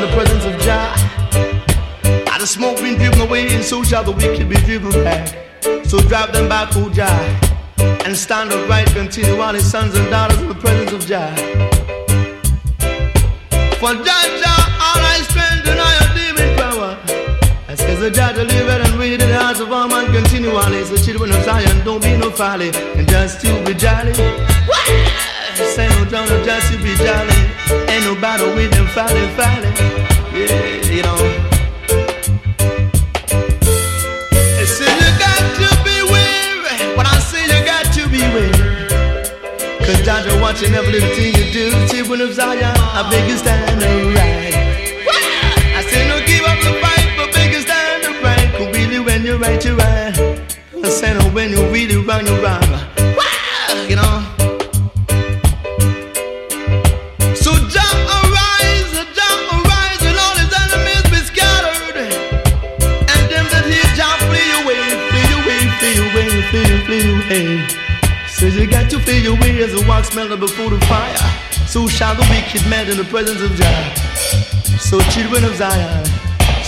the presence of Jah. Out the smoke been driven away, and so shall the wicked be driven back. So drive them back, O Jah, and stand upright, continue all his sons and daughters in the presence of Jah. For Jah, all I strength and I redeeming power. As says the Jah delivered and read in the hearts of all man continually. So children of Zion, don't be no folly, and just to be jolly. Say no down, just to be jolly. Ain't no battle with them folly. Yeah, you know. I say you got to beware. When I say you got to beware, cause Jah watching every little thing you do. Children of Zion, I beg you stand upright. I say no give up the fight, but beg you stand upright. Cause really when you're right, you're right. I say no when you're really wrong, you're wrong. You know. So Jah arise, and all his enemies be scattered. And them that hear Jah flee away. So you got to flee away as the wax melted before the fire. So shall the wicked melt in the presence of Jah. So children of Zion,